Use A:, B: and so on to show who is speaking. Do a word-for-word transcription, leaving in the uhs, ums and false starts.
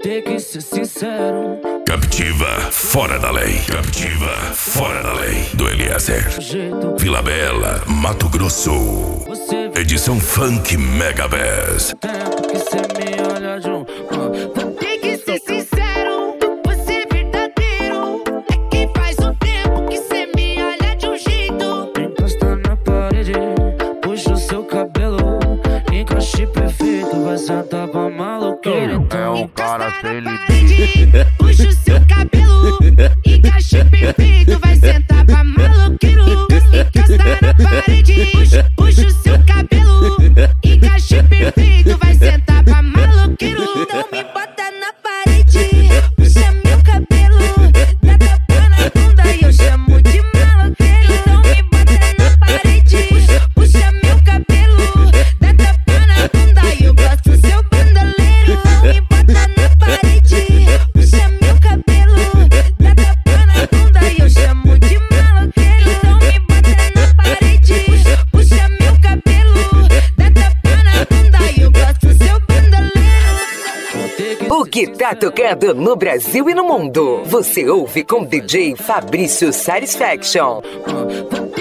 A: ter que ser sincero.
B: Captiva, fora da lei. Captiva, fora da lei. Do Eliezer. Vila Bela, Mato Grosso. Edição Funk Mega Bass.
A: Tempo que cê me olha de um.
C: Vou ter que ser sincero, você é verdadeiro. É que faz um tempo que cê me olha de um jeito.
A: Encosta na parede, puxa o seu cabelo. Encaixe perfeito, vai sentar pra maloqueiro.
D: É um cara
C: Encosta na
D: feliz.
C: parede, puxa o seu cabelo. Encaixe perfeito, vai sentar pra maloqueiro. Encosta na parede, puxa, puxa o seu cabelo. Encaixe perfeito, vai sentar pra maloqueiro. Não me bota na parede, puxa meu cabelo. Dá tapa na bunda e eu chamo de maloqueiro. Não me bota na parede, puxa, puxa meu cabelo. Dá tapa na bunda e eu gosto do seu bandoleiro. Não me bota na parede, puxa meu cabelo. Dá tapa na bunda e eu chamo de maloqueiro. Não me bota na parede, puxa, puxa meu cabelo. Dá tapa na bunda e eu gosto do seu bandoleiro.
E: O que tá tocando no Brasil e no mundo, você ouve com D J Fabrício Satisfaction.